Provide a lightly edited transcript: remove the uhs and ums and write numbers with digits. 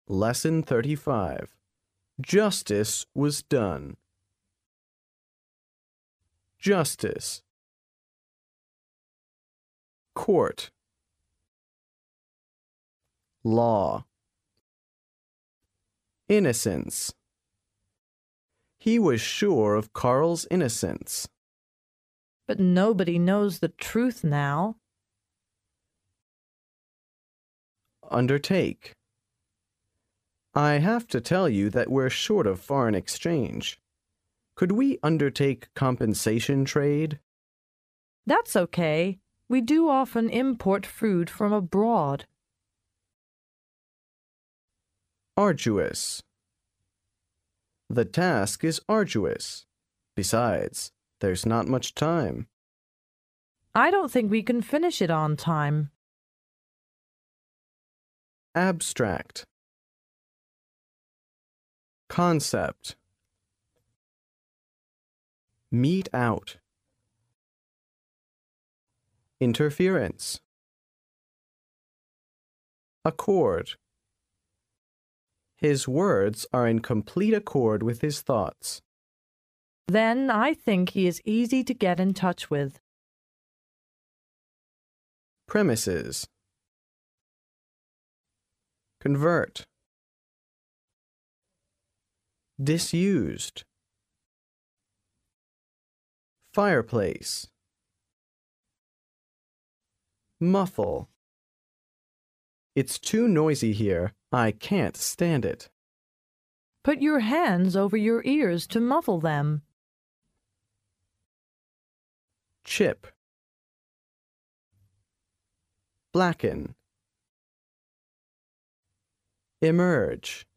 Lesson 35. Justice was done. Justice. Court. Law. Innocence. He was sure of Carl's innocence. But nobody knows the truth now. Undertake. I have to tell you that we're short of foreign exchange. Could we undertake compensation trade? That's okay. We do often import food from abroad. Arduous. The task is arduous. Besides, there's not much time. I don't think we can finish it on time. Abstract. Concept. Mete out. Interference. Accord. His words are in complete accord with his thoughts. Then I think he is easy to get in touch with. Premises. Convert. Disused. Fireplace. Muffle. It's too noisy here. I can't stand it. Put your hands over your ears to muffle them. Chip. Blacken. Emerge.